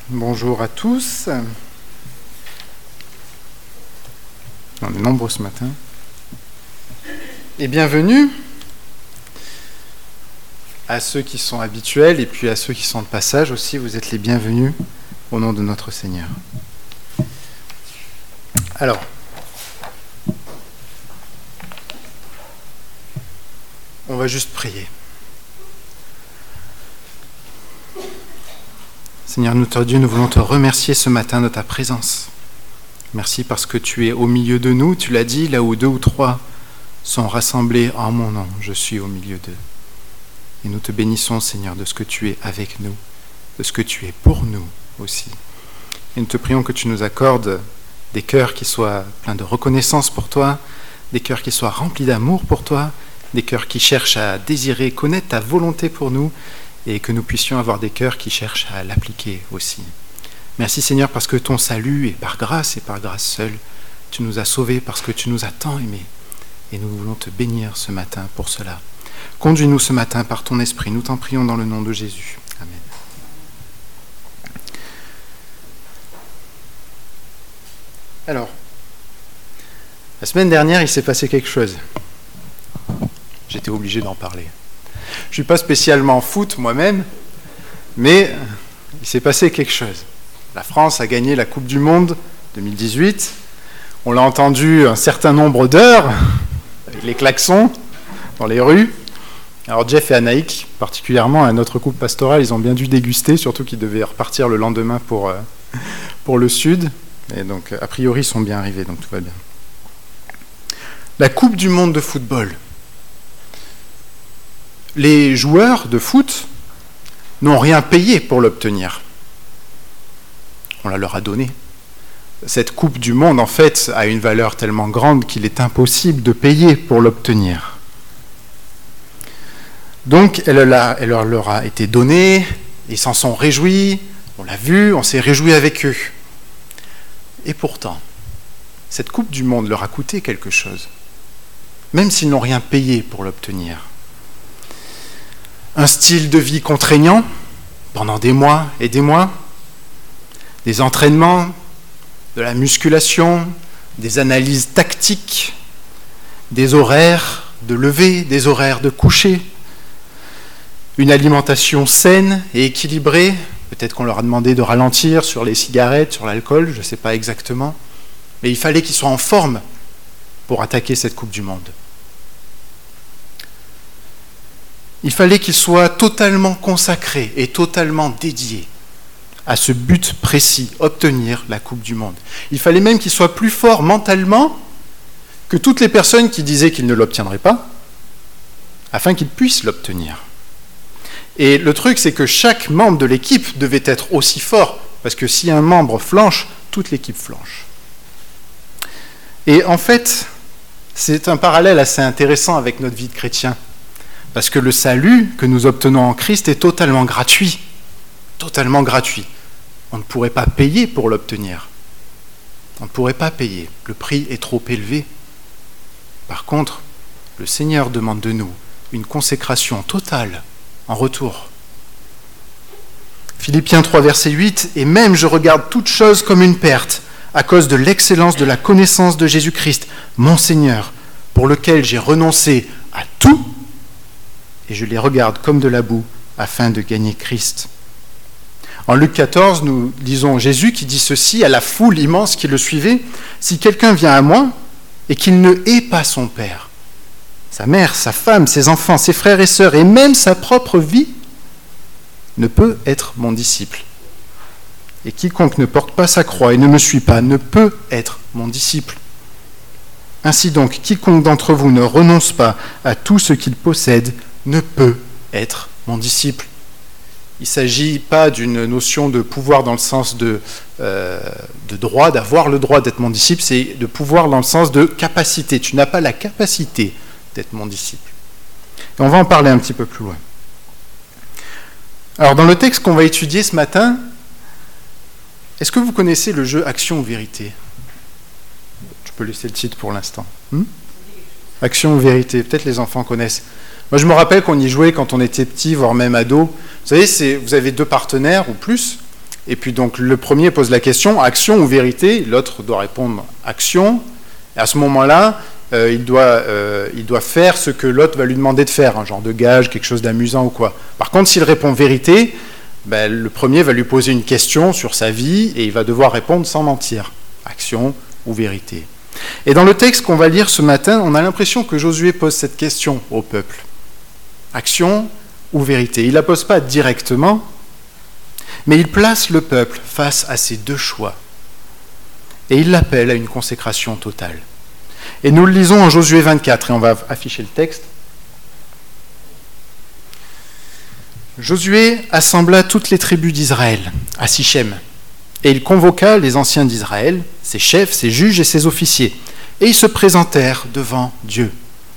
Bonjour à tous. On est nombreux ce matin. Et bienvenue à ceux qui sont habituels et puis à ceux qui sont de passage aussi. Vous êtes les bienvenus au nom de notre Seigneur. Alors, on va juste prier. Seigneur, notre Dieu, nous voulons te remercier ce matin de ta présence. Merci parce que tu es au milieu de nous. Tu l'as dit, là où 2 ou 3 sont rassemblés en mon nom, je suis au milieu d'eux. Et nous te bénissons, Seigneur, de ce que tu es avec nous, de ce que tu es pour nous aussi. Et nous te prions que tu nous accordes des cœurs qui soient pleins de reconnaissance pour toi, des cœurs qui soient remplis d'amour pour toi, des cœurs qui cherchent à désirer, connaître ta volonté pour nous, et que nous puissions avoir des cœurs qui cherchent à l'appliquer aussi. Merci Seigneur parce que ton salut est par grâce et par grâce seule. Tu nous as sauvés parce que tu nous as tant aimés. Et nous voulons te bénir ce matin pour cela. Conduis-nous ce matin par ton esprit. Nous t'en prions dans le nom de Jésus. Amen. Alors, la semaine dernière, il s'est passé quelque chose. J'étais obligé d'en parler. Je ne suis pas spécialement foot moi-même, mais il s'est passé quelque chose. La France a gagné la Coupe du Monde 2018. On l'a entendu un certain nombre d'heures, avec les klaxons dans les rues. Alors Jeff et Anaïk, particulièrement à notre couple pastoral, ils ont bien dû déguster, surtout qu'ils devaient repartir le lendemain pour le sud. Et donc, a priori, ils sont bien arrivés, donc tout va bien. La Coupe du Monde de football. Les joueurs de foot n'ont rien payé pour l'obtenir. On la leur a donnée. Cette Coupe du Monde, en fait, a une valeur tellement grande qu'il est impossible de payer pour l'obtenir. Donc, elle leur a été donnée, ils s'en sont réjouis, on l'a vu, on s'est réjouis avec eux. Et pourtant, cette Coupe du Monde leur a coûté quelque chose, même s'ils n'ont rien payé pour l'obtenir. Un style de vie contraignant pendant des mois et des mois, des entraînements, de la musculation, des analyses tactiques, des horaires de lever, des horaires de coucher, une alimentation saine et équilibrée. Peut-être qu'on leur a demandé de ralentir sur les cigarettes, sur l'alcool, je ne sais pas exactement, mais il fallait qu'ils soient en forme pour attaquer cette Coupe du Monde. Il fallait qu'ils soient totalement consacrés et totalement dédiés à ce but précis, obtenir la Coupe du Monde. Il fallait même qu'ils soient plus forts mentalement que toutes les personnes qui disaient qu'ils ne l'obtiendraient pas, afin qu'ils puissent l'obtenir. Et le truc, c'est que chaque membre de l'équipe devait être aussi fort, parce que si un membre flanche, toute l'équipe flanche. Et en fait, c'est un parallèle assez intéressant avec notre vie de chrétien. Parce que le salut que nous obtenons en Christ est totalement gratuit. Totalement gratuit. On ne pourrait pas payer pour l'obtenir. On ne pourrait pas payer. Le prix est trop élevé. Par contre, le Seigneur demande de nous une consécration totale en retour. Philippiens 3, verset 8, « Et même je regarde toute chose comme une perte, à cause de l'excellence de la connaissance de Jésus-Christ, mon Seigneur, pour lequel j'ai renoncé à tout, et je les regarde comme de la boue, afin de gagner Christ. » En Luc 14, nous lisons Jésus qui dit ceci à la foule immense qui le suivait, « Si quelqu'un vient à moi, et qu'il ne hait pas son père, sa mère, sa femme, ses enfants, ses frères et sœurs, et même sa propre vie, ne peut être mon disciple. Et quiconque ne porte pas sa croix et ne me suit pas, ne peut être mon disciple. Ainsi donc, quiconque d'entre vous ne renonce pas à tout ce qu'il possède, ne peut être mon disciple. » Il ne s'agit pas d'une notion de pouvoir dans le sens de droit, d'avoir le droit d'être mon disciple, c'est de pouvoir dans le sens de capacité. Tu n'as pas la capacité d'être mon disciple. Et on va en parler un petit peu plus loin. Alors, dans le texte qu'on va étudier ce matin, est-ce que vous connaissez le jeu Action ou Vérité ? Je peux laisser le titre pour l'instant. Action ou Vérité, peut-être les enfants connaissent. Moi, je me rappelle qu'on y jouait quand on était petit, voire même ado. Vous savez, vous avez 2 partenaires ou plus, Et puis donc le premier pose la question, action ou vérité? L'autre doit répondre action. Et à ce moment-là, il doit faire ce que l'autre va lui demander de faire, un genre de gage, quelque chose d'amusant ou quoi. Par contre, s'il répond vérité, le premier va lui poser une question sur sa vie et il va devoir répondre sans mentir. Action ou vérité. Et dans le texte qu'on va lire ce matin, on a l'impression que Josué pose cette question au peuple. Action ou vérité? Il ne la pose pas directement, mais il place le peuple face à ces deux choix. Et il l'appelle à une consécration totale. Et nous le lisons en Josué 24, et on va afficher le texte. Josué assembla toutes les tribus d'Israël à Sichem, et il convoqua les anciens d'Israël, ses chefs, ses juges et ses officiers, et ils se présentèrent devant Dieu.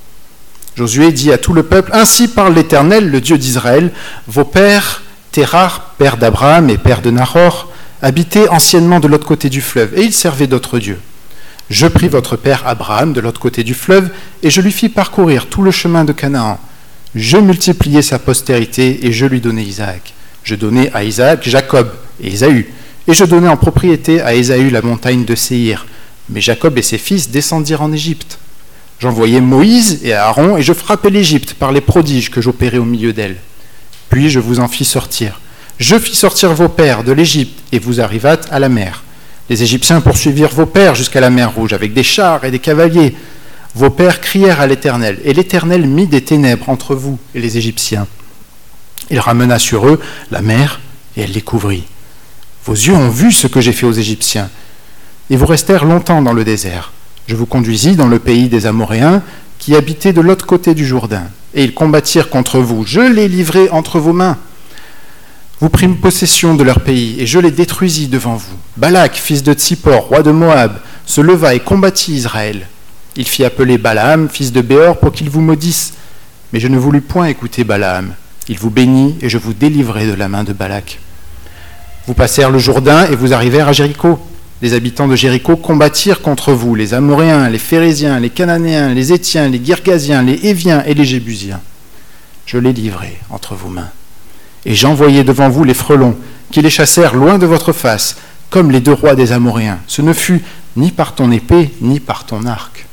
Josué dit à tout le peuple, « Ainsi parle l'Éternel, le Dieu d'Israël, vos pères, Térar, père d'Abraham et père de Nahor, habitaient anciennement de l'autre côté du fleuve, et ils servaient d'autres dieux. Je pris votre père Abraham de l'autre côté du fleuve, et je lui fis parcourir tout le chemin de Canaan. Je multipliai sa postérité, et je lui donnai Isaac. Je donnai à Isaac Jacob et Ésaü, et je donnai en propriété à Ésaü la montagne de Séhir. Mais Jacob et ses fils descendirent en Égypte. J'envoyai Moïse et Aaron, et je frappai l'Égypte par les prodiges que j'opérais au milieu d'elle. Puis je vous en fis sortir. Je fis sortir vos pères de l'Égypte, et vous arrivâtes à la mer. Les Égyptiens poursuivirent vos pères jusqu'à la mer Rouge, avec des chars et des cavaliers. Vos pères crièrent à l'Éternel, et l'Éternel mit des ténèbres entre vous et les Égyptiens. Il ramena sur eux la mer, et elle les couvrit. Vos yeux ont vu ce que j'ai fait aux Égyptiens, et vous restèrent longtemps dans le désert. Je vous conduisis dans le pays des Amoréens, qui habitaient de l'autre côté du Jourdain. Et ils combattirent contre vous. Je les livrai entre vos mains. Vous prîmes possession de leur pays, et je les détruisis devant vous. Balak, fils de Tsippor, roi de Moab, se leva et combattit Israël. Il fit appeler Balaam, fils de Béor, pour qu'il vous maudisse. Mais je ne voulus point écouter Balaam. Il vous bénit, et je vous délivrai de la main de Balak. Vous passèrent le Jourdain, et vous arrivèrent à Jéricho. Les habitants de Jéricho combattirent contre vous, les Amoréens, les Phéréziens, les Cananéens, les Étiens, les Girgasiens, les Éviens et les Jébusiens. Je les livrai entre vos mains. Et j'envoyai devant vous les frelons, qui les chassèrent loin de votre face, comme les deux rois des Amoréens. Ce ne fut ni par ton épée, ni par ton arc.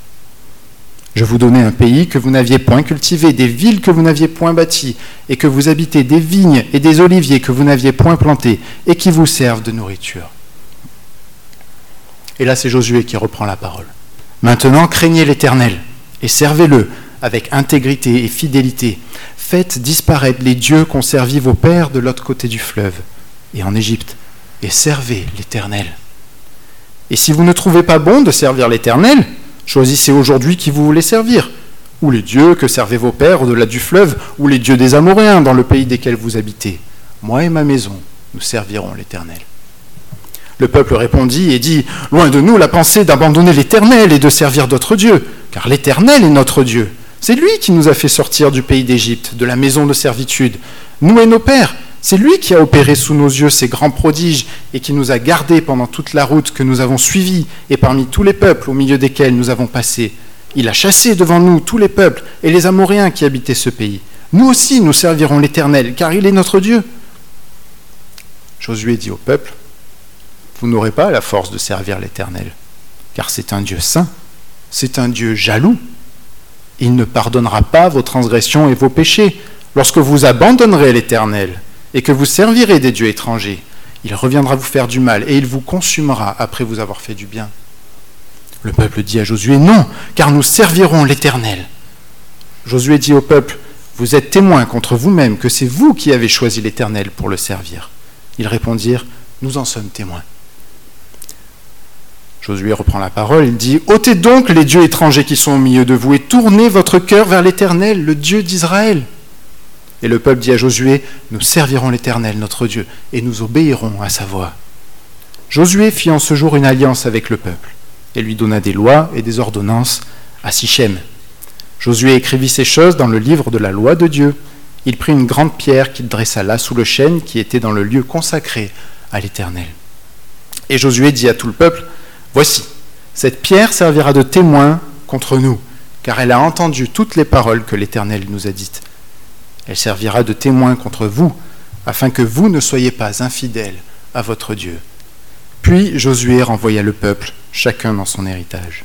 Je vous donnai un pays que vous n'aviez point cultivé, des villes que vous n'aviez point bâties, et que vous habitez des vignes et des oliviers que vous n'aviez point plantés, et qui vous servent de nourriture. Et là, c'est Josué qui reprend la parole. Maintenant, craignez l'Éternel et servez-le avec intégrité et fidélité. Faites disparaître les dieux qu'ont servi vos pères de l'autre côté du fleuve et en Égypte, et servez l'Éternel. Et si vous ne trouvez pas bon de servir l'Éternel, choisissez aujourd'hui qui vous voulez servir, ou les dieux que servaient vos pères au-delà du fleuve, ou les dieux des Amoréens dans le pays desquels vous habitez. Moi et ma maison, nous servirons l'Éternel. Le peuple répondit et dit, « Loin de nous la pensée d'abandonner l'Éternel et de servir d'autres dieux, car l'Éternel est notre Dieu. C'est lui qui nous a fait sortir du pays d'Égypte, de la maison de servitude. Nous et nos pères, c'est lui qui a opéré sous nos yeux ces grands prodiges et qui nous a gardés pendant toute la route que nous avons suivie et parmi tous les peuples au milieu desquels nous avons passé. Il a chassé devant nous tous les peuples et les Amoréens qui habitaient ce pays. Nous aussi, nous servirons l'Éternel, car il est notre Dieu. » Josué dit au peuple, « Vous n'aurez pas la force de servir l'Éternel, car c'est un Dieu saint, c'est un Dieu jaloux. Il ne pardonnera pas vos transgressions et vos péchés. Lorsque vous abandonnerez l'Éternel et que vous servirez des dieux étrangers, il reviendra vous faire du mal et il vous consumera après vous avoir fait du bien. » Le peuple dit à Josué, « Non, car nous servirons l'Éternel. » Josué dit au peuple, « Vous êtes témoins contre vous-même que c'est vous qui avez choisi l'Éternel pour le servir. » Ils répondirent, « Nous en sommes témoins. » Josué reprend la parole, il dit, « Ôtez donc les dieux étrangers qui sont au milieu de vous et tournez votre cœur vers l'Éternel, le Dieu d'Israël. » Et le peuple dit à Josué, « Nous servirons l'Éternel, notre Dieu, et nous obéirons à sa voix. » Josué fit en ce jour une alliance avec le peuple, et lui donna des lois et des ordonnances à Sichem. Josué écrivit ces choses dans le livre de la loi de Dieu. Il prit une grande pierre qu'il dressa là sous le chêne qui était dans le lieu consacré à l'Éternel. Et Josué dit à tout le peuple, « Voici, cette pierre servira de témoin contre nous, car elle a entendu toutes les paroles que l'Éternel nous a dites. Elle servira de témoin contre vous, afin que vous ne soyez pas infidèles à votre Dieu. Puis Josué renvoya le peuple, chacun dans son héritage.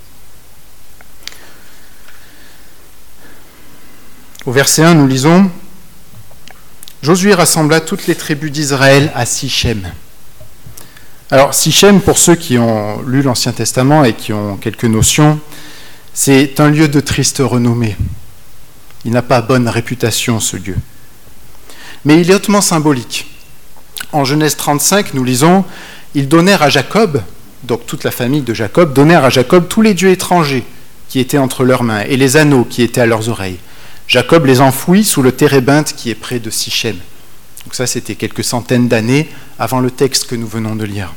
Au verset 1, nous lisons « Josué rassembla toutes les tribus d'Israël à Sichem. » Alors Sichem, pour ceux qui ont lu l'Ancien Testament et qui ont quelques notions, c'est un lieu de triste renommée. Il n'a pas bonne réputation, ce lieu. Mais il est hautement symbolique. En Genèse 35, nous lisons « Ils donnèrent à Jacob, donc toute la famille de Jacob, donnèrent à Jacob tous les dieux étrangers qui étaient entre leurs mains et les anneaux qui étaient à leurs oreilles. Jacob les enfouit sous le térébinthe qui est près de Sichem. » Donc ça, c'était quelques centaines d'années avant le texte que nous venons de lire.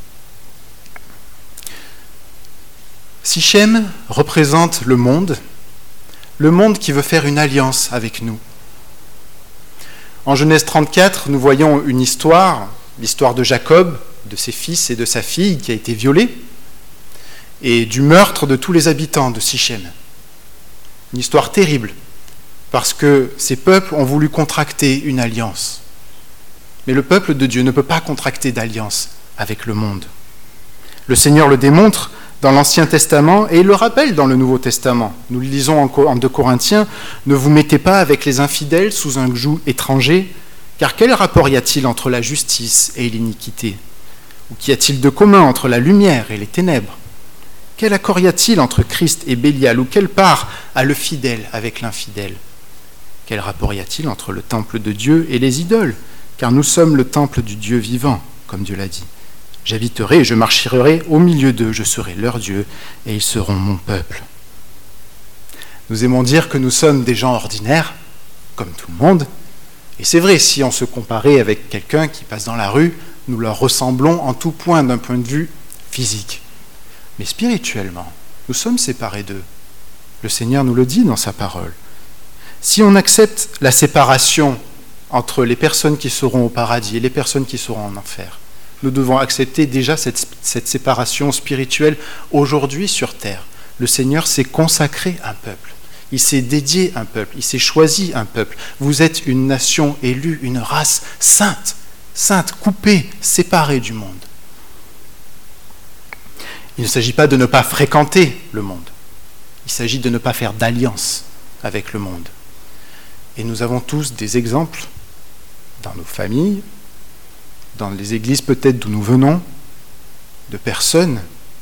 Sichem représente le monde qui veut faire une alliance avec nous. En Genèse 34, nous voyons une histoire, l'histoire de Jacob, de ses fils et de sa fille qui a été violée, et du meurtre de tous les habitants de Sichem. Une histoire terrible, parce que ces peuples ont voulu contracter une alliance. Mais le peuple de Dieu ne peut pas contracter d'alliance avec le monde. Le Seigneur le démontre dans l'Ancien Testament et il le rappelle dans le Nouveau Testament. Nous le lisons en 2 Corinthiens, « Ne vous mettez pas avec les infidèles sous un joug étranger, car quel rapport y a-t-il entre la justice et l'iniquité? Ou qu'y a-t-il de commun entre la lumière et les ténèbres? Quel accord y a-t-il entre Christ et Bélial? Ou quelle part a le fidèle avec l'infidèle? Quel rapport y a-t-il entre le temple de Dieu et les idoles? Car nous sommes le temple du Dieu vivant, comme Dieu l'a dit. J'habiterai et je marcherai au milieu d'eux, je serai leur Dieu et ils seront mon peuple. » Nous aimons dire que nous sommes des gens ordinaires, comme tout le monde, et c'est vrai, si on se comparait avec quelqu'un qui passe dans la rue, nous leur ressemblons en tout point d'un point de vue physique. Mais spirituellement, nous sommes séparés d'eux. Le Seigneur nous le dit dans sa parole. Si on accepte la séparation entre les personnes qui seront au paradis et les personnes qui seront en enfer, nous devons accepter déjà cette séparation spirituelle aujourd'hui sur terre. Le Seigneur s'est consacré un peuple. Il s'est dédié un peuple. Il s'est choisi un peuple. Vous êtes une nation élue, une race sainte, coupée, séparée du monde. Il ne s'agit pas de ne pas fréquenter le monde. Il s'agit de ne pas faire d'alliance avec le monde. Et nous avons tous des exemples dans nos familles, dans les églises peut-être d'où nous venons, de personnes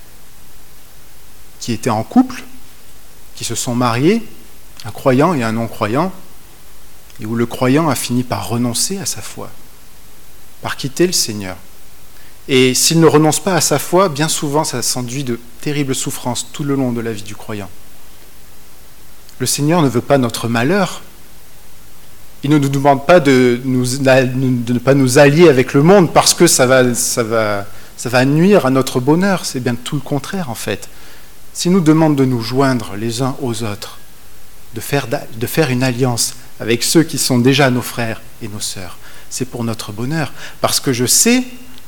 qui étaient en couple, qui se sont mariés, un croyant et un non-croyant, et où le croyant a fini par renoncer à sa foi, par quitter le Seigneur. Et s'il ne renonce pas à sa foi, bien souvent ça s'enduit de terribles souffrances tout le long de la vie du croyant. Le Seigneur ne veut pas notre malheur. Il ne nous demande pas de ne pas nous allier avec le monde parce que ça va nuire à notre bonheur. C'est bien tout le contraire en fait. S'il nous demande de nous joindre les uns aux autres, de faire une alliance avec ceux qui sont déjà nos frères et nos sœurs, c'est pour notre bonheur. Parce que je sais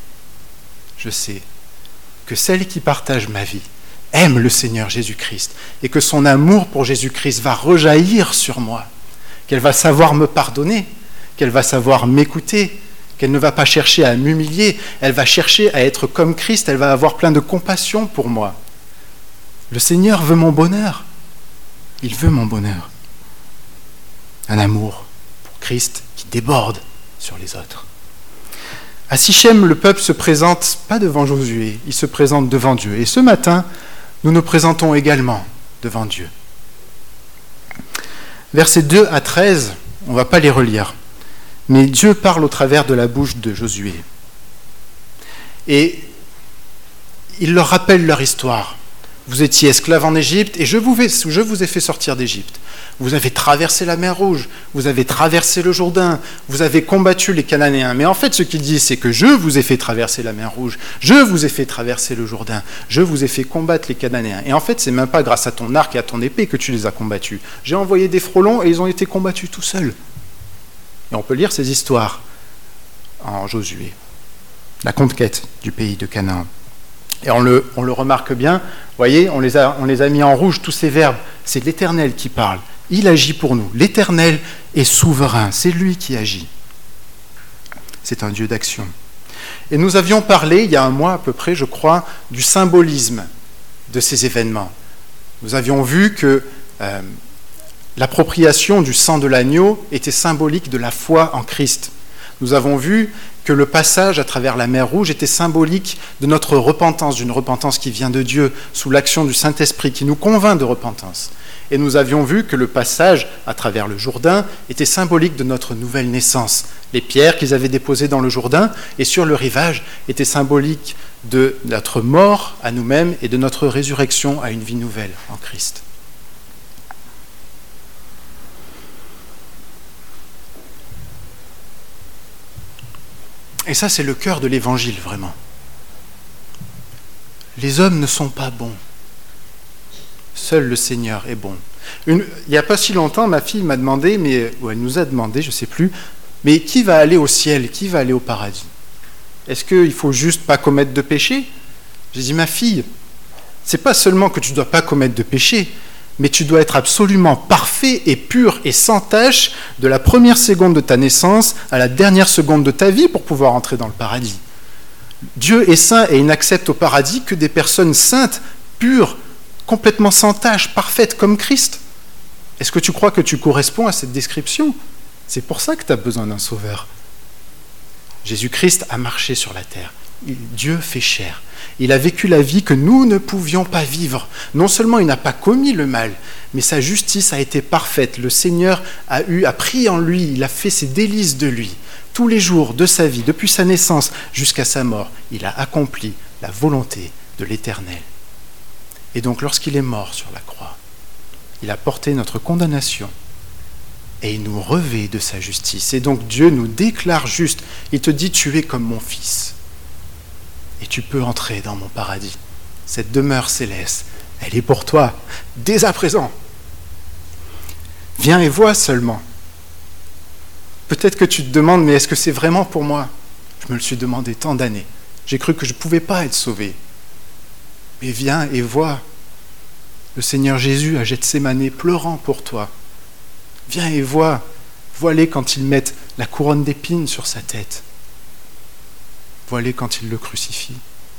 que celle qui partage ma vie aime le Seigneur Jésus-Christ et que son amour pour Jésus-Christ va rejaillir sur moi, qu'elle va savoir me pardonner, qu'elle va savoir m'écouter, qu'elle ne va pas chercher à m'humilier, elle va chercher à être comme Christ, elle va avoir plein de compassion pour moi. Le Seigneur veut mon bonheur. Il veut mon bonheur. Un amour pour Christ qui déborde sur les autres. À Sichem, le peuple se présente pas devant Josué, il se présente devant Dieu. Et ce matin, nous nous présentons également devant Dieu. Versets 2 à 13, on ne va pas les relire, mais Dieu parle au travers de la bouche de Josué. Et il leur rappelle leur histoire. Vous étiez esclaves en Égypte et je vous ai fait sortir d'Égypte. Vous avez traversé la mer Rouge, vous avez traversé le Jourdain, vous avez combattu les Cananéens. Mais en fait, ce qu'il dit, c'est que je vous ai fait traverser la mer Rouge, je vous ai fait traverser le Jourdain, je vous ai fait combattre les Cananéens. Et en fait, c'est même pas grâce à ton arc et à ton épée que tu les as combattus. J'ai envoyé des frelons et ils ont été combattus tout seuls. Et on peut lire ces histoires en Josué, la conquête du pays de Canaan. Et on le remarque bien, vous voyez, on les a mis en rouge, tous ces verbes. C'est l'Éternel qui parle. Il agit pour nous. L'Éternel est souverain. C'est lui qui agit. C'est un Dieu d'action. Et nous avions parlé, il y a un mois à peu près, je crois, du symbolisme de ces événements. Nous avions vu que l'appropriation du sang de l'agneau était symbolique de la foi en Christ. Nous avons vu que le passage à travers la mer Rouge était symbolique de notre repentance, d'une repentance qui vient de Dieu, sous l'action du Saint-Esprit, qui nous convainc de repentance. Et nous avions vu que le passage à travers le Jourdain était symbolique de notre nouvelle naissance. Les pierres qu'ils avaient déposées dans le Jourdain et sur le rivage étaient symboliques de notre mort à nous-mêmes et de notre résurrection à une vie nouvelle en Christ. Et ça, c'est le cœur de l'Évangile, vraiment. Les hommes ne sont pas bons. Seul le Seigneur est bon. Il n'y a pas si longtemps, ma fille m'a demandé, ou elle nous a demandé, je ne sais plus, mais qui va aller au ciel, qui va aller au paradis? Est-ce qu'il ne faut juste pas commettre de péché? J'ai dit, ma fille, c'est pas seulement que tu ne dois pas commettre de péché, mais tu dois être absolument parfait et pur et sans tache de la première seconde de ta naissance à la dernière seconde de ta vie pour pouvoir entrer dans le paradis. Dieu est saint et il n'accepte au paradis que des personnes saintes, pures, complètement sans tache, parfaites comme Christ. Est-ce que tu crois que tu corresponds à cette description? C'est pour ça que tu as besoin d'un sauveur. Jésus-Christ a marché sur la terre. Dieu fait chair. Il a vécu la vie que nous ne pouvions pas vivre. Non seulement il n'a pas commis le mal, mais sa justice a été parfaite. Le Seigneur a pris en lui, il a fait ses délices de lui. Tous les jours de sa vie, depuis sa naissance jusqu'à sa mort, il a accompli la volonté de l'Éternel. Et donc lorsqu'il est mort sur la croix, il a porté notre condamnation et il nous revêt de sa justice. Et donc Dieu nous déclare juste. Il te dit, tu es comme mon fils. Et tu peux entrer dans mon paradis. Cette demeure céleste, elle est pour toi, dès à présent. Viens et vois seulement. Peut-être que tu te demandes, mais est-ce que c'est vraiment pour moi? Je me le suis demandé tant d'années. J'ai cru que je ne pouvais pas être sauvé. Mais viens et vois. Le Seigneur Jésus à Gethsémanée pleurant pour toi. Viens et vois. Vois-les quand ils mettent la couronne d'épines sur sa tête. Vois-les quand ils le crucifient.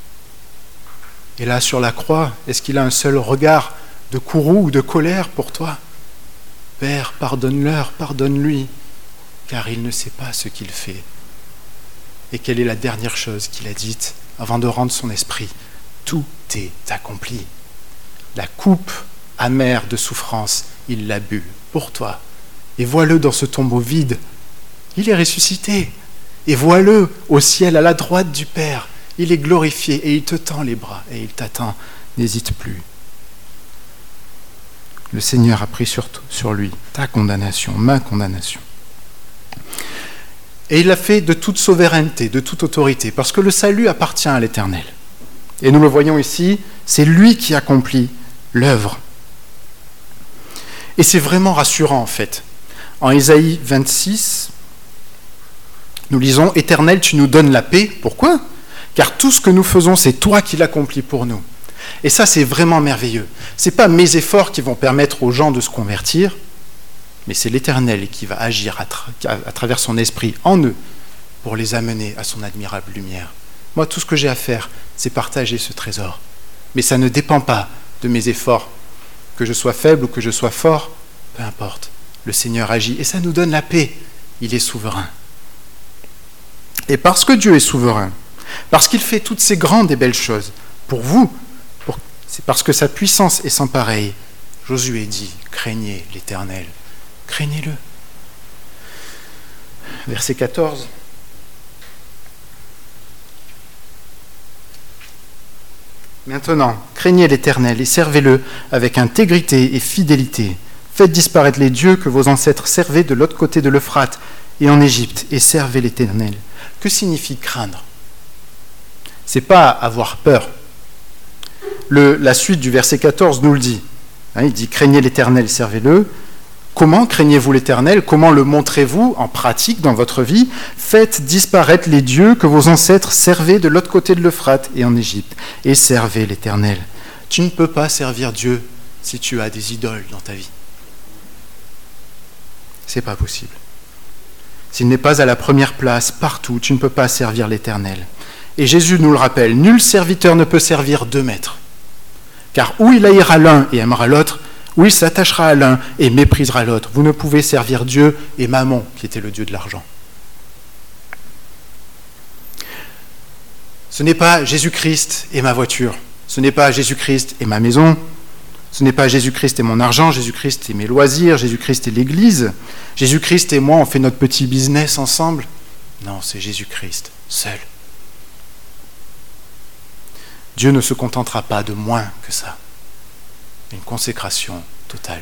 Et là, sur la croix, est-ce qu'il a un seul regard de courroux ou de colère pour toi? Père, pardonne-leur, pardonne-lui, car il ne sait pas ce qu'il fait. Et quelle est la dernière chose qu'il a dite avant de rendre son esprit? Tout est accompli. La coupe amère de souffrance, il l'a bu pour toi. Et vois-le dans ce tombeau vide. Il est ressuscité. Et vois-le au ciel à la droite du Père. Il est glorifié et il te tend les bras et il t'attend. N'hésite plus. Le Seigneur a pris sur lui ta condamnation, ma condamnation. Et il l'a fait de toute souveraineté, de toute autorité, parce que le salut appartient à l'Éternel. Et nous le voyons ici, c'est lui qui accomplit l'œuvre. Et c'est vraiment rassurant en fait. En Ésaïe 26, nous lisons « Éternel, tu nous donnes la paix ». Pourquoi ? Car tout ce que nous faisons, c'est toi qui l'accomplis pour nous. Et ça, c'est vraiment merveilleux. Ce n'est pas mes efforts qui vont permettre aux gens de se convertir, mais c'est l'Éternel qui va agir à travers son esprit en eux pour les amener à son admirable lumière. Moi, tout ce que j'ai à faire, c'est partager ce trésor. Mais ça ne dépend pas de mes efforts. Que je sois faible ou que je sois fort, peu importe. Le Seigneur agit et ça nous donne la paix. Il est souverain. Et parce que Dieu est souverain, parce qu'il fait toutes ces grandes et belles choses, pour vous, c'est parce que sa puissance est sans pareille. Josué dit, craignez l'Éternel, craignez-le. Verset 14. Maintenant, craignez l'Éternel et servez-le avec intégrité et fidélité. Faites disparaître les dieux que vos ancêtres servaient de l'autre côté de l'Euphrate et en Égypte, et servez l'Éternel. Que signifie craindre ? C'est pas avoir peur. La suite du verset 14 nous le dit. Il dit « Craignez l'Éternel, servez-le ». Comment craignez-vous l'Éternel ? Comment le montrez-vous en pratique dans votre vie ? Faites disparaître les dieux que vos ancêtres servaient de l'autre côté de l'Euphrate et en Égypte, et servez l'Éternel. Tu ne peux pas servir Dieu si tu as des idoles dans ta vie. C'est pas possible. S'il n'est pas à la première place partout, tu ne peux pas servir l'Éternel. Et Jésus nous le rappelle, nul serviteur ne peut servir 2 maîtres. Car ou il haïra l'un et aimera l'autre, ou il s'attachera à l'un et méprisera l'autre. Vous ne pouvez servir Dieu et Mammon, qui était le dieu de l'argent. Ce n'est pas Jésus-Christ et ma voiture. Ce n'est pas Jésus-Christ et ma maison. Ce n'est pas Jésus-Christ et mon argent. Jésus-Christ et mes loisirs. Jésus-Christ et l'Église. Jésus-Christ et moi, on fait notre petit business ensemble. Non, c'est Jésus-Christ, seul. Dieu ne se contentera pas de moins que ça. Une consécration totale.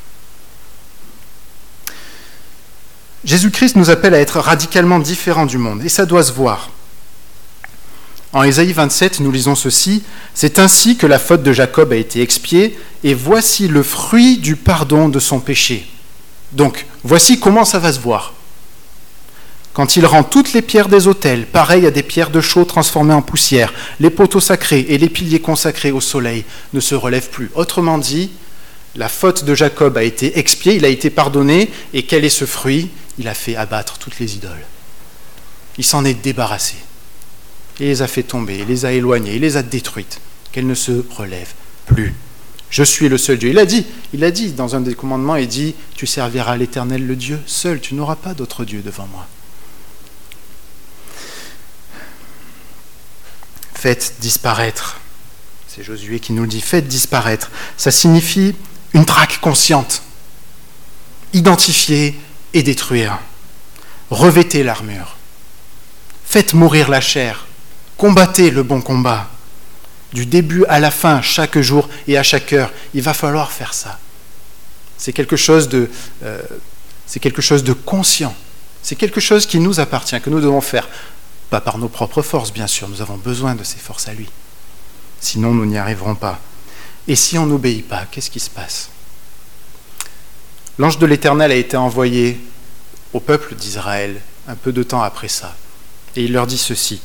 Jésus-Christ nous appelle à être radicalement différents du monde, et ça doit se voir. En Ésaïe 27, nous lisons ceci, « C'est ainsi que la faute de Jacob a été expiée, et voici le fruit du pardon de son péché. » Donc, voici comment ça va se voir. Quand il rend toutes les pierres des autels, pareilles à des pierres de chaux transformées en poussière, les poteaux sacrés et les piliers consacrés au soleil ne se relèvent plus. Autrement dit, la faute de Jacob a été expiée, il a été pardonné, et quel est ce fruit ? Il a fait abattre toutes les idoles. Il s'en est débarrassé. Il les a fait tomber, il les a éloignées, il les a détruites, qu'elles ne se relèvent plus. Je suis le seul Dieu. Il a dit dans un des commandements, il dit, tu serviras l'Éternel le Dieu seul, tu n'auras pas d'autre Dieu devant moi. Faites disparaître. C'est Josué qui nous le dit, faites disparaître. Ça signifie une traque consciente. Identifier et détruire. Revêtez l'armure. Faites mourir la chair. Combattez le bon combat. Du début à la fin, chaque jour et à chaque heure, il va falloir faire ça. C'est quelque chose de conscient. C'est quelque chose qui nous appartient, que nous devons faire. Pas par nos propres forces, bien sûr, nous avons besoin de ces forces à lui. Sinon, nous n'y arriverons pas. Et si on n'obéit pas, qu'est-ce qui se passe ? L'ange de l'Éternel a été envoyé au peuple d'Israël un peu de temps après ça. Et il leur dit ceci.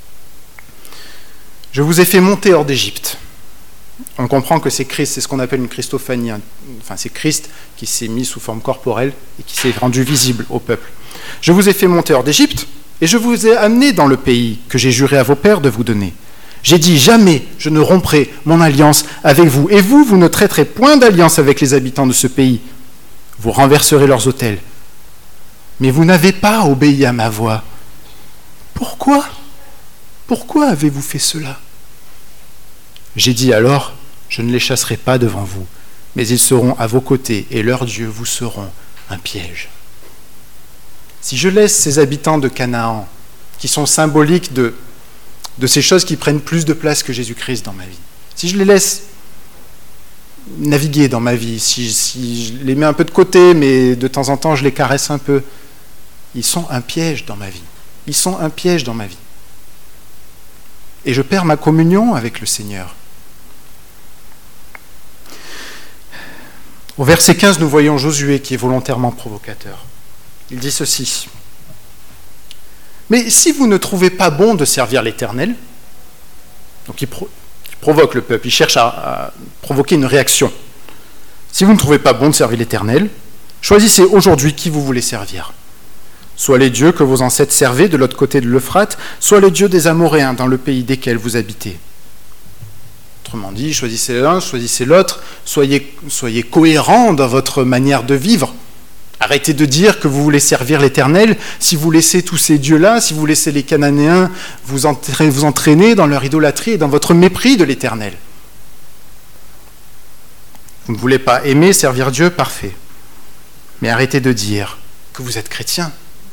« Je vous ai fait monter hors d'Égypte. » On comprend que c'est Christ, c'est ce qu'on appelle une Christophanie. Enfin, c'est Christ qui s'est mis sous forme corporelle et qui s'est rendu visible au peuple. « Je vous ai fait monter hors d'Égypte. Et je vous ai amené dans le pays que j'ai juré à vos pères de vous donner. J'ai dit, jamais je ne romprai mon alliance avec vous. Et vous, vous ne traiterez point d'alliance avec les habitants de ce pays. Vous renverserez leurs autels. Mais vous n'avez pas obéi à ma voix. Pourquoi ? Pourquoi avez-vous fait cela ? J'ai dit alors, je ne les chasserai pas devant vous, mais ils seront à vos côtés et leurs dieux vous seront un piège. Si je laisse ces habitants de Canaan, qui sont symboliques de ces choses qui prennent plus de place que Jésus-Christ dans ma vie, si je les laisse naviguer dans ma vie, si je les mets un peu de côté, mais de temps en temps je les caresse un peu, ils sont un piège dans ma vie. Ils sont un piège dans ma vie. Et je perds ma communion avec le Seigneur. Au verset 15, nous voyons Josué qui est volontairement provocateur. Il dit ceci. « Mais si vous ne trouvez pas bon de servir l'Éternel, donc il provoque le peuple, il cherche à provoquer une réaction. Si vous ne trouvez pas bon de servir l'Éternel, choisissez aujourd'hui qui vous voulez servir. Soit les dieux que vos ancêtres servaient de l'autre côté de l'Euphrate, soit les dieux des Amoréens dans le pays desquels vous habitez. » Autrement dit, choisissez l'un, choisissez l'autre, soyez cohérents dans votre manière de vivre. Arrêtez de dire que vous voulez servir l'Éternel. Si vous laissez tous ces dieux-là, si vous laissez les Cananéens vous entraîner dans leur idolâtrie et dans votre mépris de l'Éternel. Vous ne voulez pas aimer, servir Dieu, parfait. Mais arrêtez de dire que vous êtes chrétien.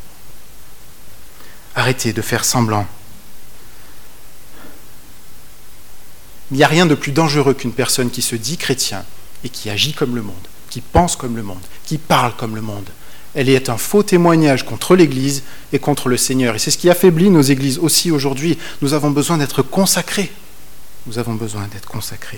Arrêtez de faire semblant. Il n'y a rien de plus dangereux qu'une personne qui se dit chrétien et qui agit comme le monde, qui pense comme le monde, qui parle comme le monde. Elle est un faux témoignage contre l'Église et contre le Seigneur. Et c'est ce qui affaiblit nos églises aussi aujourd'hui. Nous avons besoin d'être consacrés. Nous avons besoin d'être consacrés.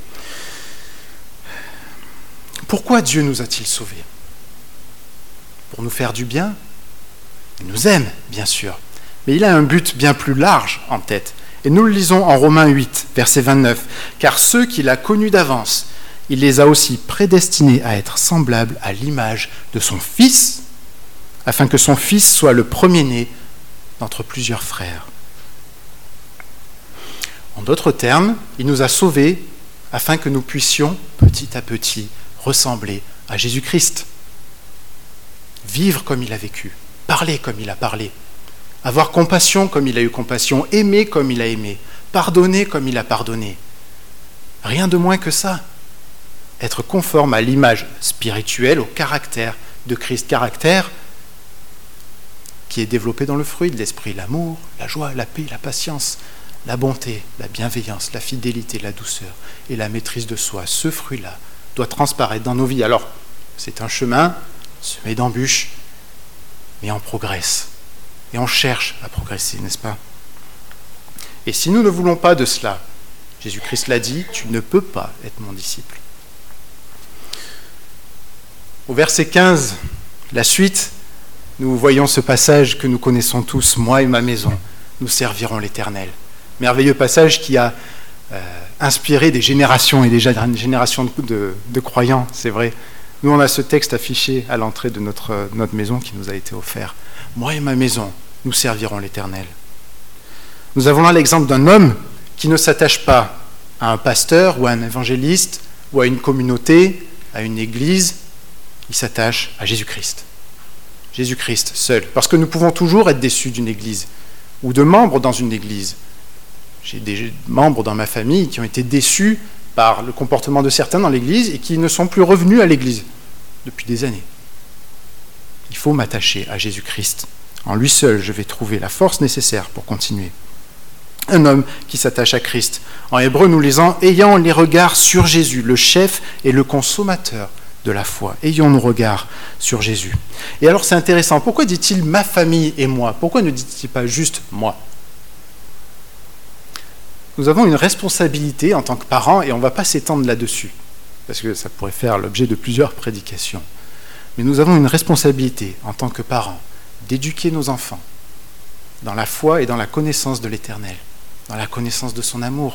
Pourquoi Dieu nous a-t-il sauvés ? Pour nous faire du bien ? Il nous aime, bien sûr. Mais il a un but bien plus large en tête. Et nous le lisons en Romains 8, verset 29. « Car ceux qu'il a connus d'avance, il les a aussi prédestinés à être semblables à l'image de son Fils, afin que son Fils soit le premier-né d'entre plusieurs frères. » En d'autres termes, il nous a sauvés afin que nous puissions petit à petit ressembler à Jésus-Christ. Vivre comme il a vécu, parler comme il a parlé, avoir compassion comme il a eu compassion, aimer comme il a aimé, pardonner comme il a pardonné. Rien de moins que ça. Être conforme à l'image spirituelle, au caractère de Christ, caractère qui est développé dans le fruit de l'esprit, l'amour, la joie, la paix, la patience, la bonté, la bienveillance, la fidélité, la douceur et la maîtrise de soi. Ce fruit-là doit transparaître dans nos vies. Alors, c'est un chemin semé d'embûches, mais on progresse. Et on cherche à progresser, n'est-ce pas? Et si nous ne voulons pas de cela, Jésus-Christ l'a dit, tu ne peux pas être mon disciple. Au verset 15, la suite, nous voyons ce passage que nous connaissons tous, moi et ma maison, nous servirons l'Éternel. Merveilleux passage qui a inspiré des générations et déjà une génération de croyants, c'est vrai. Nous, on a ce texte affiché à l'entrée de notre maison qui nous a été offert. Moi et ma maison, nous servirons l'Éternel. Nous avons là l'exemple d'un homme qui ne s'attache pas à un pasteur ou à un évangéliste ou à une communauté, à une église. Il s'attache à Jésus-Christ. Jésus-Christ seul. Parce que nous pouvons toujours être déçus d'une église ou de membres dans une église. J'ai des membres dans ma famille qui ont été déçus par le comportement de certains dans l'église et qui ne sont plus revenus à l'église depuis des années. Il faut m'attacher à Jésus-Christ. En lui seul, je vais trouver la force nécessaire pour continuer. Un homme qui s'attache à Christ. En hébreu, nous lisons « ayant les regards sur Jésus, le chef et le consommateur de la foi. Ayons nos regards sur Jésus. » Et alors c'est intéressant. Pourquoi dit-il « ma famille et moi » ? Pourquoi ne dit-il pas juste « moi » ? Nous avons une responsabilité en tant que parents et on ne va pas s'étendre là-dessus, parce que ça pourrait faire l'objet de plusieurs prédications. Mais nous avons une responsabilité en tant que parents d'éduquer nos enfants dans la foi et dans la connaissance de l'Éternel, dans la connaissance de son amour.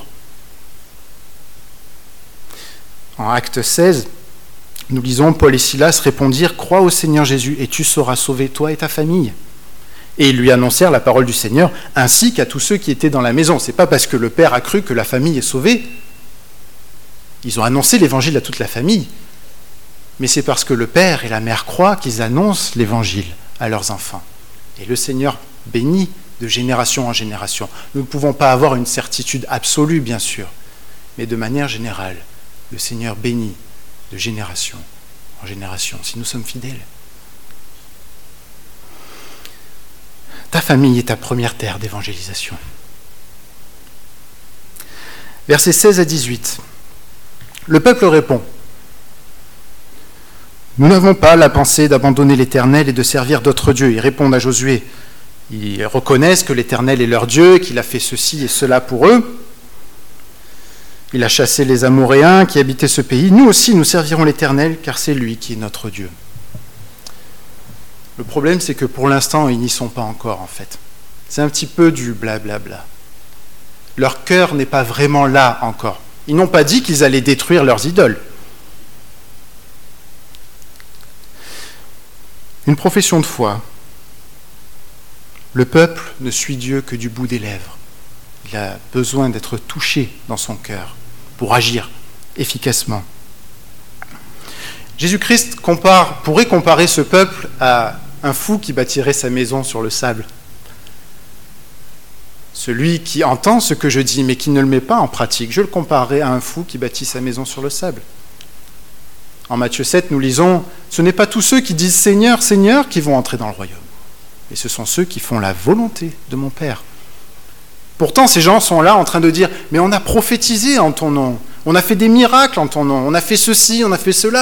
En Acte 16, nous lisons Paul et Silas répondirent « Crois au Seigneur Jésus et tu seras sauvé, toi et ta famille. » Et ils lui annoncèrent la parole du Seigneur, ainsi qu'à tous ceux qui étaient dans la maison. Ce n'est pas parce que le père a cru que la famille est sauvée. Ils ont annoncé l'évangile à toute la famille. Mais c'est parce que le père et la mère croient qu'ils annoncent l'évangile à leurs enfants. Et le Seigneur bénit de génération en génération. Nous ne pouvons pas avoir une certitude absolue, bien sûr, mais de manière générale, le Seigneur bénit de génération en génération, si nous sommes fidèles. Ta famille est ta première terre d'évangélisation. Versets 16 à 18. Le peuple répond : nous n'avons pas la pensée d'abandonner l'Éternel et de servir d'autres dieux. Ils répondent à Josué. Ils reconnaissent que l'Éternel est leur Dieu, qu'il a fait ceci et cela pour eux. Il a chassé les Amoréens qui habitaient ce pays. Nous aussi, nous servirons l'Éternel, car c'est lui qui est notre Dieu. Le problème, c'est que pour l'instant, ils n'y sont pas encore, en fait. C'est un petit peu du blablabla. Leur cœur n'est pas vraiment là encore. Ils n'ont pas dit qu'ils allaient détruire leurs idoles. Une profession de foi. Le peuple ne suit Dieu que du bout des lèvres. Il a besoin d'être touché dans son cœur pour agir efficacement. Jésus-Christ pourrait comparer ce peuple à un fou qui bâtirait sa maison sur le sable. Celui qui entend ce que je dis, mais qui ne le met pas en pratique, je le comparerais à un fou qui bâtit sa maison sur le sable. En Matthieu 7, nous lisons « Ce n'est pas tous ceux qui disent « Seigneur, Seigneur » qui vont entrer dans le royaume, mais ce sont ceux qui font la volonté de mon Père. » Pourtant, ces gens sont là en train de dire « Mais on a prophétisé en ton nom, on a fait des miracles en ton nom, on a fait ceci, on a fait cela. »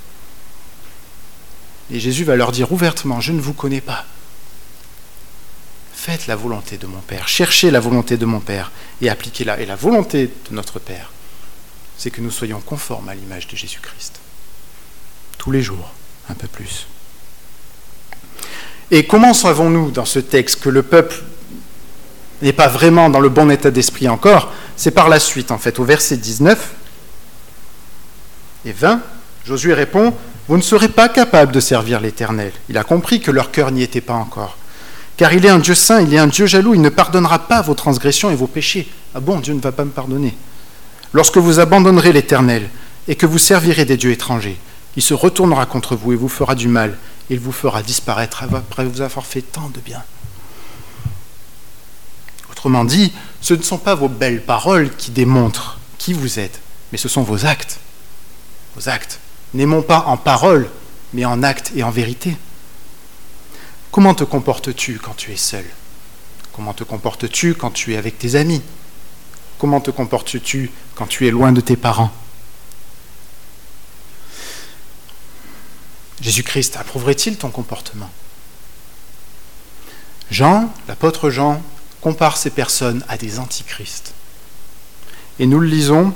Et Jésus va leur dire ouvertement, je ne vous connais pas. Faites la volonté de mon Père, cherchez la volonté de mon Père et appliquez-la. Et la volonté de notre Père, c'est que nous soyons conformes à l'image de Jésus-Christ. Tous les jours, un peu plus. Et comment savons-nous dans ce texte que le peuple n'est pas vraiment dans le bon état d'esprit encore ? C'est par la suite, en fait, au verset 19 et 20, Josué répond « Vous ne serez pas capables de servir l'Éternel. » Il a compris que leur cœur n'y était pas encore. « Car il est un Dieu saint, il est un Dieu jaloux, il ne pardonnera pas vos transgressions et vos péchés. » Ah bon, Dieu ne va pas me pardonner. Lorsque vous abandonnerez l'Éternel et que vous servirez des dieux étrangers, il se retournera contre vous et vous fera du mal. Il vous fera disparaître après vous avoir fait tant de bien. Autrement dit, ce ne sont pas vos belles paroles qui démontrent qui vous êtes, mais ce sont vos actes. Vos actes. N'aimons pas en parole, mais en actes et en vérité. Comment te comportes-tu quand tu es seul ? Comment te comportes-tu quand tu es avec tes amis ? Comment te comportes-tu quand tu es loin de tes parents ? Jésus-Christ approuverait-il ton comportement ? Jean, l'apôtre Jean, compare ces personnes à des antichrists. Et nous le lisons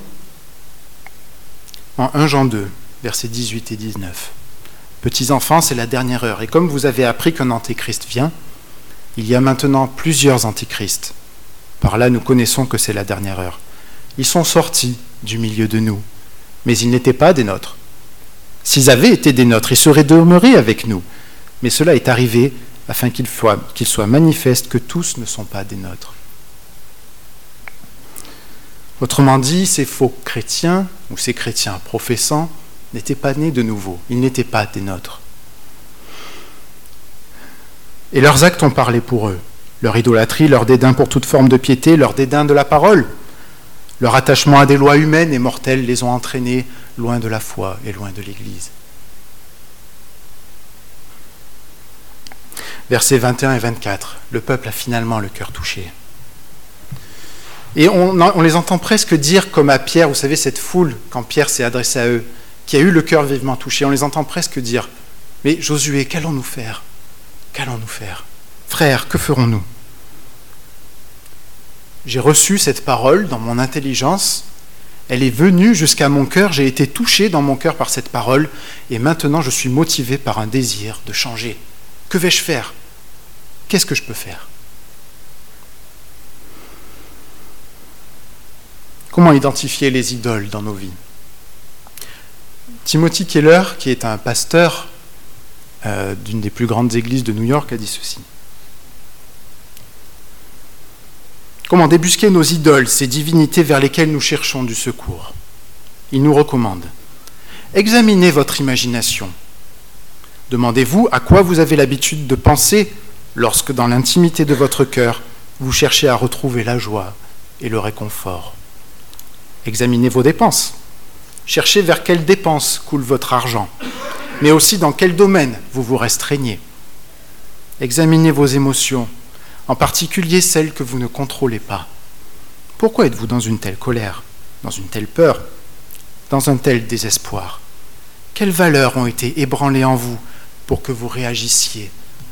en 1 Jean 2, versets 18 et 19. Petits enfants, c'est la dernière heure. Et comme vous avez appris qu'un antéchrist vient, il y a maintenant plusieurs antéchrists. Par là, nous connaissons que c'est la dernière heure. Ils sont sortis du milieu de nous, mais ils n'étaient pas des nôtres. S'ils avaient été des nôtres, ils seraient demeurés avec nous. Mais cela est arrivé afin qu'il soit manifeste que tous ne sont pas des nôtres. Autrement dit, ces faux chrétiens, ou ces chrétiens professants, n'étaient pas nés de nouveau. Ils n'étaient pas des nôtres. Et leurs actes ont parlé pour eux. Leur idolâtrie, leur dédain pour toute forme de piété, leur dédain de la parole, leur attachement à des lois humaines et mortelles les ont entraînés loin de la foi et loin de l'Église. Versets 21 et 24, le peuple a finalement le cœur touché. Et on les entend presque dire comme à Pierre, vous savez, cette foule, quand Pierre s'est adressé à eux, qui a eu le cœur vivement touché, on les entend presque dire, mais Josué, qu'allons-nous faire ? Qu'allons-nous faire ? Frères, que ferons-nous ? J'ai reçu cette parole dans mon intelligence, elle est venue jusqu'à mon cœur, j'ai été touché dans mon cœur par cette parole, et maintenant je suis motivé par un désir de changer. Que vais-je faire ? Qu'est-ce que je peux faire ? Comment identifier les idoles dans nos vies ? Timothy Keller, qui est un pasteur d'une des plus grandes églises de New York, a dit ceci. Comment débusquer nos idoles, ces divinités vers lesquelles nous cherchons du secours ? Il nous recommande. Examinez votre imagination. Demandez-vous à quoi vous avez l'habitude de penser lorsque, dans l'intimité de votre cœur, vous cherchez à retrouver la joie et le réconfort. Examinez vos dépenses. Cherchez vers quelles dépenses coule votre argent, mais aussi dans quel domaine vous vous restreignez. Examinez vos émotions, en particulier celles que vous ne contrôlez pas. Pourquoi êtes-vous dans une telle colère, dans une telle peur, dans un tel désespoir ? Quelles valeurs ont été ébranlées en vous pour que vous réagissiez ainsi ?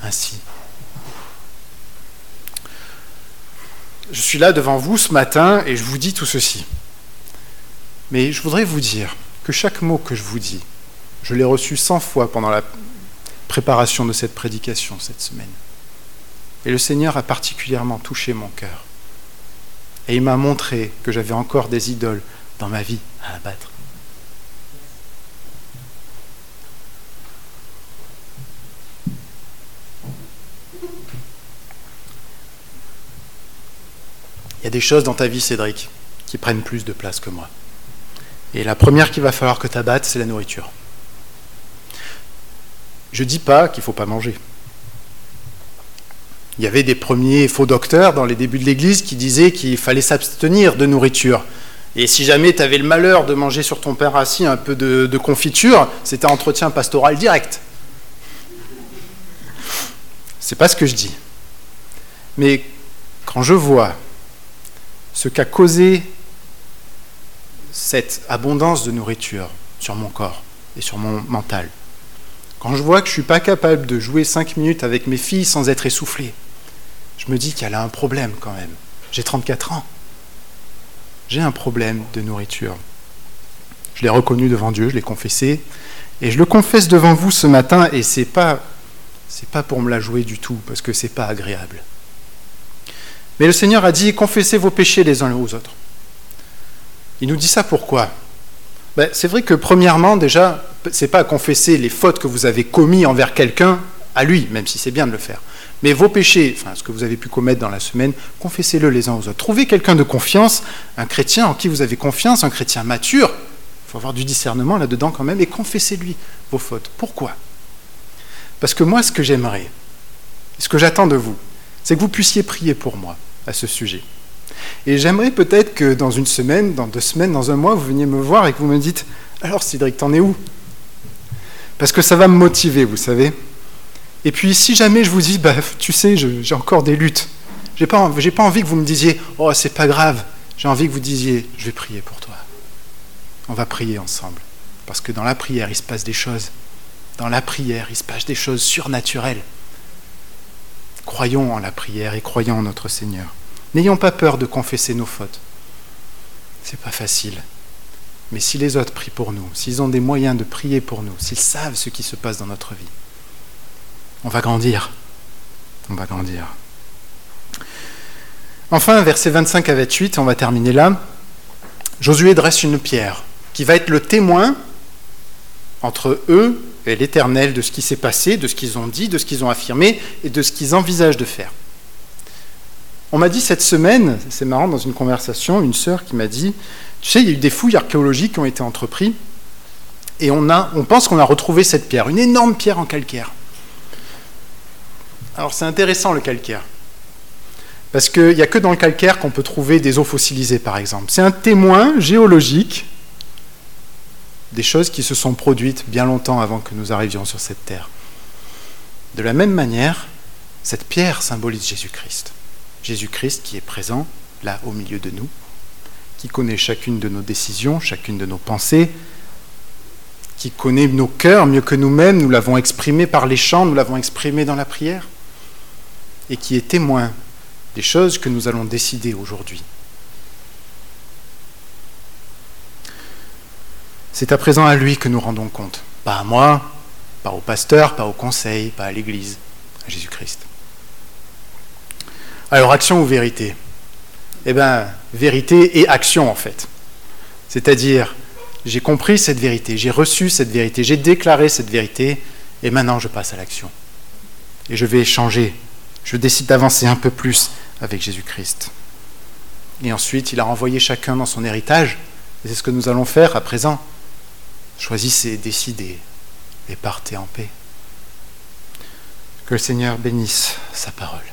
Je suis là devant vous ce matin et je vous dis tout ceci. Mais je voudrais vous dire que chaque mot que je vous dis, je l'ai reçu 100 fois pendant la préparation de cette prédication cette semaine. Et le Seigneur a particulièrement touché mon cœur. Et il m'a montré que j'avais encore des idoles dans ma vie à abattre. Il y a des choses dans ta vie, Cédric, qui prennent plus de place que moi. Et la première qu'il va falloir que tu abattes, c'est la nourriture. Je ne dis pas qu'il ne faut pas manger. Il y avait des premiers faux docteurs dans les débuts de l'Église qui disaient qu'il fallait s'abstenir de nourriture. Et si jamais tu avais le malheur de manger sur ton pain rassis un peu de confiture, c'était entretien pastoral direct. C'est pas ce que je dis. Mais quand je vois ce qu'a causé cette abondance de nourriture sur mon corps et sur mon mental, quand je vois que je ne suis pas capable de jouer 5 minutes avec mes filles sans être essoufflé, je me dis qu'il y a un problème quand même. J'ai 34 ans. J'ai un problème de nourriture. Je l'ai reconnu devant Dieu, je l'ai confessé, et je le confesse devant vous ce matin, et c'est pas pour me la jouer du tout, parce que c'est pas agréable. Mais le Seigneur a dit, confessez vos péchés les uns aux autres. Il nous dit ça pourquoi ? C'est vrai que premièrement, déjà, c'est pas confesser les fautes que vous avez commises envers quelqu'un à lui, même si c'est bien de le faire. Mais vos péchés, enfin ce que vous avez pu commettre dans la semaine, confessez-le les uns aux autres. Trouvez quelqu'un de confiance, un chrétien en qui vous avez confiance, un chrétien mature, il faut avoir du discernement là-dedans quand même, et confessez-lui vos fautes. Pourquoi ? Parce que moi, ce que j'aimerais, ce que j'attends de vous, c'est que vous puissiez prier pour moi à ce sujet. Et j'aimerais peut-être que dans une semaine, dans 2 semaines, dans un mois, vous veniez me voir et que vous me dites « Alors Cédric, t'en es où ?» Parce que ça va me motiver, vous savez. Et puis si jamais je vous dis « Tu sais, j'ai encore des luttes. J'ai pas envie que vous me disiez « Oh, c'est pas grave. » J'ai envie que vous disiez « Je vais prier pour toi. » On va prier ensemble. Parce que dans la prière, il se passe des choses. Dans la prière, il se passe des choses surnaturelles. Croyons en la prière et croyons en notre Seigneur. N'ayons pas peur de confesser nos fautes. C'est pas facile. Mais si les autres prient pour nous, s'ils ont des moyens de prier pour nous, s'ils savent ce qui se passe dans notre vie, on va grandir. On va grandir. Enfin, versets 25 à 28, on va terminer là. Josué dresse une pierre qui va être le témoin entre eux et l'Éternel de ce qui s'est passé, de ce qu'ils ont dit, de ce qu'ils ont affirmé et de ce qu'ils envisagent de faire. On m'a dit cette semaine, c'est marrant, dans une conversation, une sœur qui m'a dit, tu sais, il y a eu des fouilles archéologiques qui ont été entreprises et on pense qu'on a retrouvé cette pierre, une énorme pierre en calcaire. Alors c'est intéressant le calcaire, parce qu'il n'y a que dans le calcaire qu'on peut trouver des os fossilisés par exemple. C'est un témoin géologique des choses qui se sont produites bien longtemps avant que nous arrivions sur cette terre. De la même manière, cette pierre symbolise Jésus-Christ. Jésus-Christ qui est présent là au milieu de nous, qui connaît chacune de nos décisions, chacune de nos pensées, qui connaît nos cœurs mieux que nous-mêmes, nous l'avons exprimé par les chants, nous l'avons exprimé dans la prière, et qui est témoin des choses que nous allons décider aujourd'hui. C'est à présent à lui que nous rendons compte, pas à moi, pas au pasteur, pas au conseil, pas à l'Église, à Jésus-Christ. Alors, action ou vérité ? Eh bien, vérité et action, en fait. C'est-à-dire, j'ai compris cette vérité, j'ai reçu cette vérité, j'ai déclaré cette vérité, et maintenant je passe à l'action. Et je vais changer. Je décide d'avancer un peu plus avec Jésus-Christ. Et ensuite, il a renvoyé chacun dans son héritage, et c'est ce que nous allons faire à présent. Choisissez, décidez, et partez en paix. Que le Seigneur bénisse sa parole.